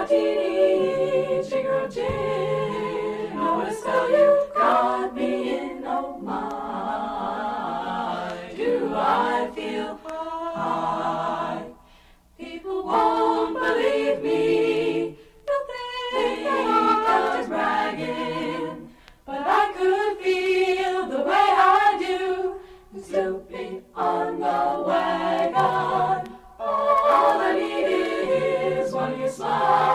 Martini, Chico Gin. Always tell you got me in, oh my, do I feel high. People won't believe me, they'll think I'm bragging, but I could feel the way I do, snooping on the wagon. All I need is one of your smiles.